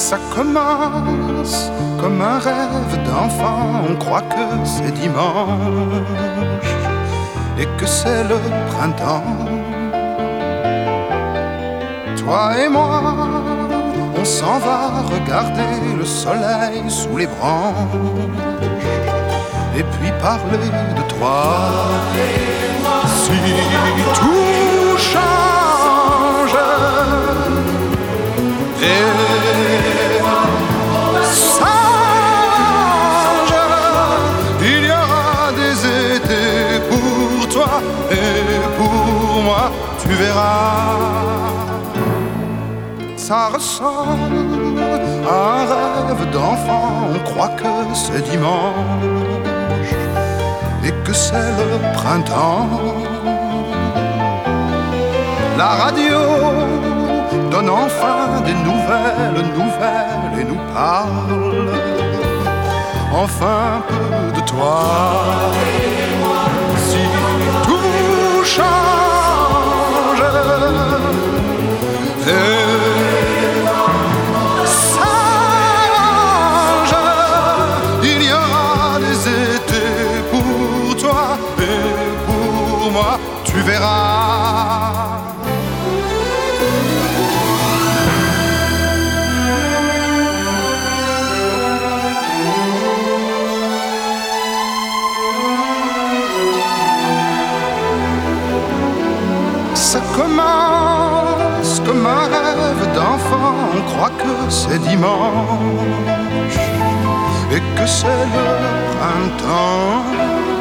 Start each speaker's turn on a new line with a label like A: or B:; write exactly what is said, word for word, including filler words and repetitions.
A: Ça commence comme un rêve d'enfant, on croit que c'est dimanche et que c'est le printemps. Toi et moi, on s'en va regarder le soleil sous les branches et puis parler de toi. Si tout change et singe, il y aura des étés pour toi et pour moi, tu verras. Ça ressemble à un rêve d'enfant, on croit que c'est dimanche et que c'est le printemps. La radio donne enfin des nouvelles, nouvelles et nous parle enfin un peu de toi. Si tout change et singe, il y aura des étés pour toi et pour moi, tu verras. Ça commence comme un rêve d'enfant, on croit que c'est dimanche et que c'est le printemps.